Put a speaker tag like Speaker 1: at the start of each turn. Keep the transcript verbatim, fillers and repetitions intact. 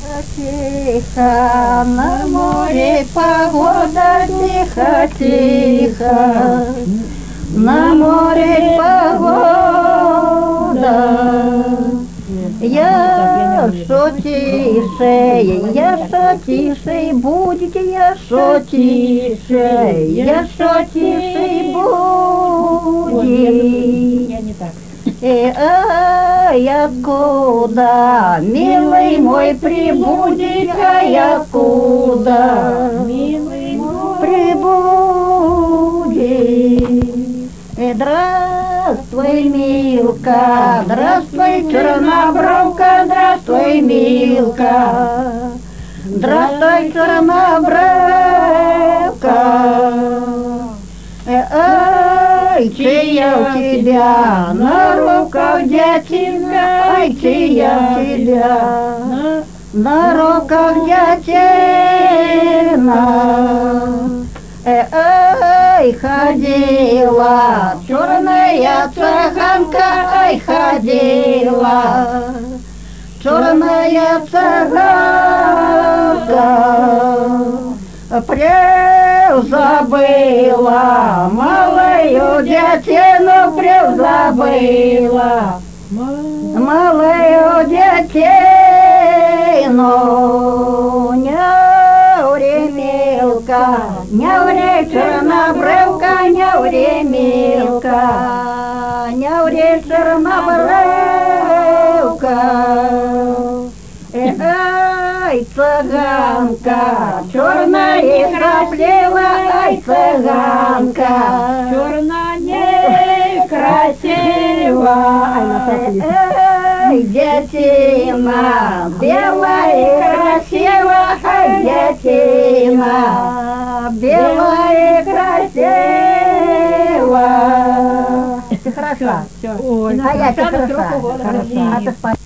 Speaker 1: Тихо на море погода, тихо, тихо, на море погода. Я шо тише, я шо тише будет, я шо тише, я шо тише будет.
Speaker 2: Я не так.
Speaker 1: И ай, откуда, милый мой, прибудет, ай, откуда,
Speaker 2: Милый мой,
Speaker 1: прибудет. И здравствуй, Милка, здравствуй, чернобровка, здравствуй, Милка, здравствуй, чернобровка. Ай, чья у тебя на руках дятина, ай, чья у тебя на руках дятина. Ай, ходила черная цыганка, ай, ходила черная цыганка. Превзабыла малую дятину, превзабыла малую дятину. Няуре, Милка, няуре, чернобровка, няуре, Милка, няуре, чернобровка. Ай, цыганка, черная и красивая, ай, цыганка,
Speaker 2: черная некрасивая.
Speaker 1: Ай, дятина, белая и красивая, ай, дятина, белая и красивая. Ты хороша.
Speaker 2: Все,
Speaker 1: А я ты хороша. Хороша. А ты